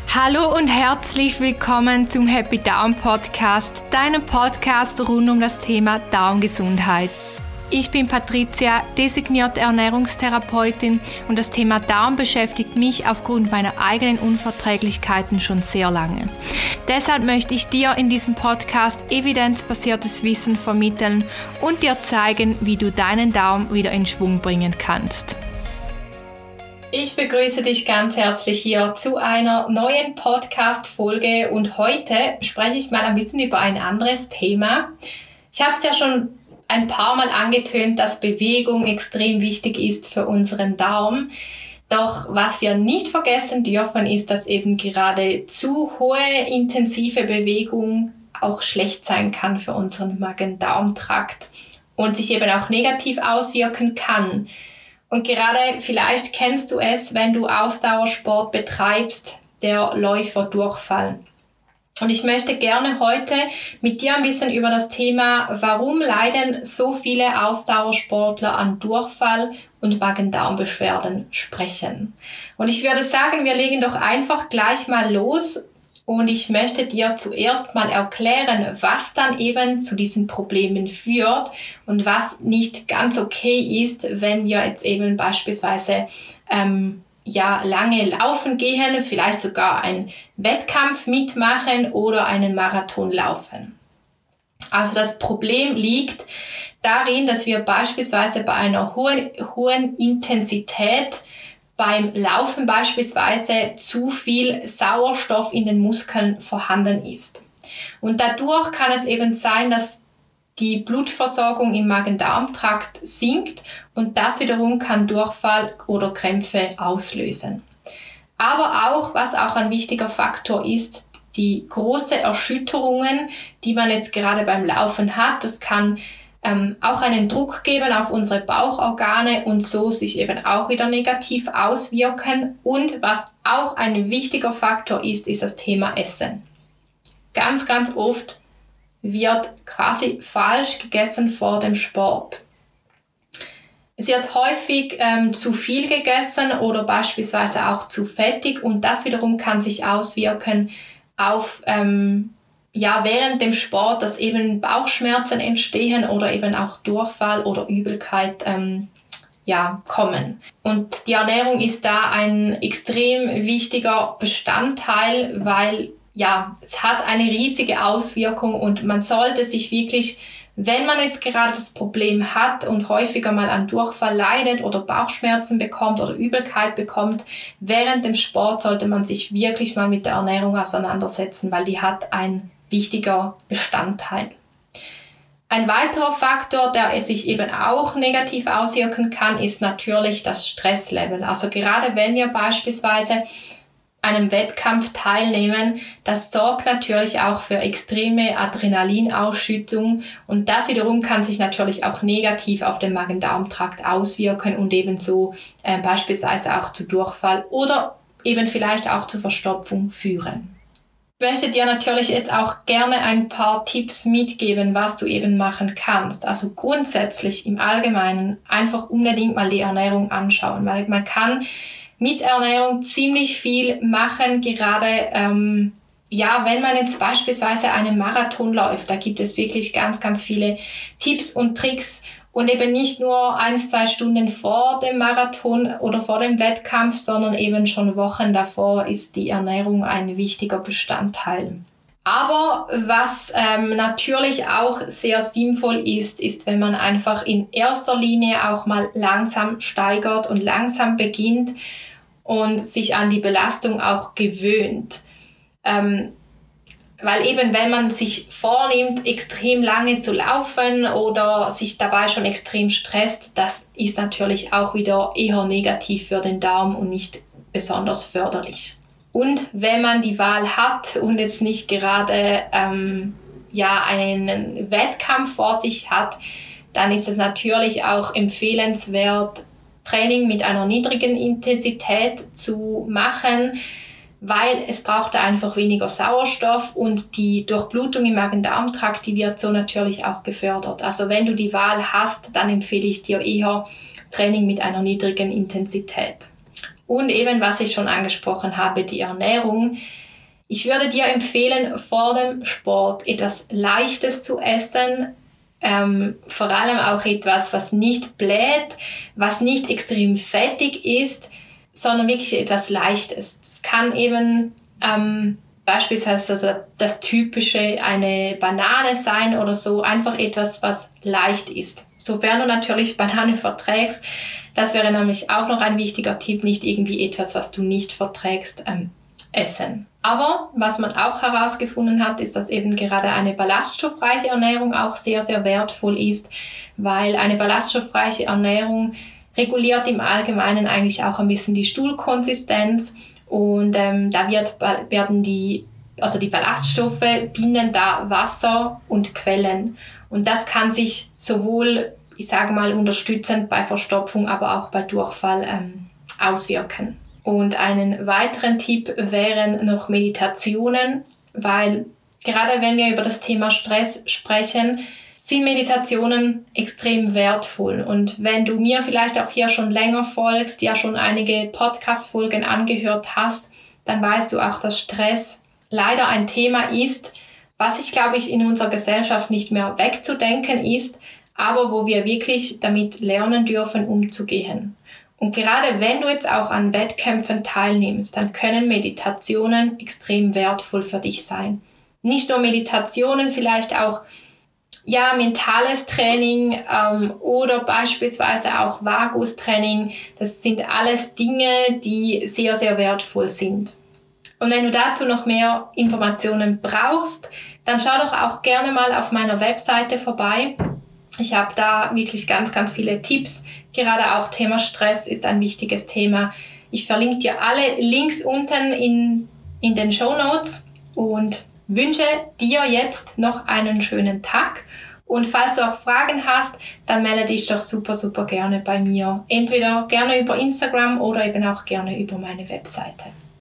Hallo und herzlich willkommen zum Happy Darm Podcast, deinem Podcast rund um das Thema Darmgesundheit. Ich bin Patricia, designierte Ernährungstherapeutin, und das Thema Darm beschäftigt mich aufgrund meiner eigenen Unverträglichkeiten schon sehr lange. Deshalb möchte ich dir in diesem Podcast evidenzbasiertes Wissen vermitteln und dir zeigen, wie du deinen Darm wieder in Schwung bringen kannst. Ich begrüße dich ganz herzlich hier zu einer neuen Podcast-Folge, und heute spreche ich mal ein bisschen über ein anderes Thema. Ich habe es ja schon ein paar Mal angetönt, dass Bewegung extrem wichtig ist für unseren Darm. Doch was wir nicht vergessen dürfen, ist, dass eben gerade zu hohe intensive Bewegung auch schlecht sein kann für unseren Magen-Darm-Trakt und sich eben auch negativ auswirken kann. Und gerade vielleicht kennst du es, wenn du Ausdauersport betreibst, der Läuferdurchfall. Und ich möchte gerne heute mit dir ein bisschen über das Thema, warum leiden so viele Ausdauersportler an Durchfall und Magen-Darm-Beschwerden sprechen. Und ich würde sagen, wir legen doch einfach gleich mal los. Und ich möchte dir zuerst mal erklären, was dann eben zu diesen Problemen führt und was nicht ganz okay ist, wenn wir jetzt eben beispielsweise lange laufen gehen, vielleicht sogar einen Wettkampf mitmachen oder einen Marathon laufen. Also das Problem liegt darin, dass wir beispielsweise bei einer hohen Intensität beim Laufen beispielsweise zu viel Sauerstoff in den Muskeln vorhanden ist. Und dadurch kann es eben sein, dass die Blutversorgung im Magen-Darm-Trakt sinkt, und das wiederum kann Durchfall oder Krämpfe auslösen. Aber auch, was auch ein wichtiger Faktor ist, die großen Erschütterungen, die man jetzt gerade beim Laufen hat, das kann auch einen Druck geben auf unsere Bauchorgane und so sich eben auch wieder negativ auswirken. Und was auch ein wichtiger Faktor ist, ist das Thema Essen. Ganz, ganz oft wird quasi falsch gegessen vor dem Sport. Es wird häufig zu viel gegessen oder beispielsweise auch zu fettig, und das wiederum kann sich auswirken auf während dem Sport, dass eben Bauchschmerzen entstehen oder eben auch Durchfall oder Übelkeit kommen. Und die Ernährung ist da ein extrem wichtiger Bestandteil, weil es hat eine riesige Auswirkung, und man sollte sich wirklich, wenn man jetzt gerade das Problem hat und häufiger mal an Durchfall leidet oder Bauchschmerzen bekommt oder Übelkeit bekommt, während dem Sport sollte man sich wirklich mal mit der Ernährung auseinandersetzen, weil die hat ein wichtiger Bestandteil. Ein weiterer Faktor, der sich eben auch negativ auswirken kann, ist natürlich das Stresslevel. Also gerade wenn wir beispielsweise einem Wettkampf teilnehmen, das sorgt natürlich auch für extreme Adrenalinausschüttung, und das wiederum kann sich natürlich auch negativ auf den Magen-Darm-Trakt auswirken und ebenso beispielsweise auch zu Durchfall oder eben vielleicht auch zur Verstopfung führen. Ich möchte dir natürlich jetzt auch gerne ein paar Tipps mitgeben, was du eben machen kannst. Also grundsätzlich im Allgemeinen einfach unbedingt mal die Ernährung anschauen, weil man kann mit Ernährung ziemlich viel machen, gerade wenn man jetzt beispielsweise einen Marathon läuft. Da gibt es wirklich ganz, ganz viele Tipps und Tricks, und eben nicht nur 1-2 Stunden vor dem Marathon oder vor dem Wettkampf, sondern eben schon Wochen davor ist die Ernährung ein wichtiger Bestandteil. Aber was natürlich auch sehr sinnvoll ist, wenn man einfach in erster Linie auch mal langsam steigert und langsam beginnt und sich an die Belastung auch gewöhnt. Weil eben, wenn man sich vornimmt, extrem lange zu laufen oder sich dabei schon extrem stresst, das ist natürlich auch wieder eher negativ für den Darm und nicht besonders förderlich. Und wenn man die Wahl hat und jetzt nicht gerade einen Wettkampf vor sich hat, dann ist es natürlich auch empfehlenswert, Training mit einer niedrigen Intensität zu machen, weil es braucht da einfach weniger Sauerstoff, und die Durchblutung im Magen-Darm-Trakt, die wird so natürlich auch gefördert. Also wenn du die Wahl hast, dann empfehle ich dir eher Training mit einer niedrigen Intensität. Und eben, was ich schon angesprochen habe, die Ernährung. Ich würde dir empfehlen, vor dem Sport etwas Leichtes zu essen, vor allem auch etwas, was nicht bläht, was nicht extrem fettig ist, sondern wirklich etwas Leichtes. Das kann eben beispielsweise also das Typische eine Banane sein oder so, einfach etwas, was leicht ist. Sofern du natürlich Banane verträgst, das wäre nämlich auch noch ein wichtiger Tipp, nicht irgendwie etwas, was du nicht verträgst, essen. Aber was man auch herausgefunden hat, ist, dass eben gerade eine ballaststoffreiche Ernährung auch sehr, sehr wertvoll ist, weil eine ballaststoffreiche Ernährung reguliert im Allgemeinen eigentlich auch ein bisschen die Stuhlkonsistenz und da werden die Ballaststoffe binden da Wasser und Quellen. Und das kann sich sowohl, ich sage mal, unterstützend bei Verstopfung, aber auch bei Durchfall auswirken. Und einen weiteren Tipp wären noch Meditationen, weil gerade wenn wir über das Thema Stress sprechen, sind Meditationen extrem wertvoll. Und wenn du mir vielleicht auch hier schon länger folgst, ja schon einige Podcast-Folgen angehört hast, dann weißt du auch, dass Stress leider ein Thema ist, was ich glaube ich in unserer Gesellschaft nicht mehr wegzudenken ist, aber wo wir wirklich damit lernen dürfen, umzugehen. Und gerade wenn du jetzt auch an Wettkämpfen teilnimmst, dann können Meditationen extrem wertvoll für dich sein. Nicht nur Meditationen, vielleicht auch mentales Training oder beispielsweise auch Vagustraining. Das sind alles Dinge, die sehr, sehr wertvoll sind. Und wenn du dazu noch mehr Informationen brauchst, dann schau doch auch gerne mal auf meiner Webseite vorbei. Ich habe da wirklich ganz, ganz viele Tipps. Gerade auch Thema Stress ist ein wichtiges Thema. Ich verlinke dir alle Links unten in den Shownotes und wünsche dir jetzt noch einen schönen Tag. Und falls du auch Fragen hast, dann melde dich doch super, super gerne bei mir. Entweder gerne über Instagram oder eben auch gerne über meine Webseite.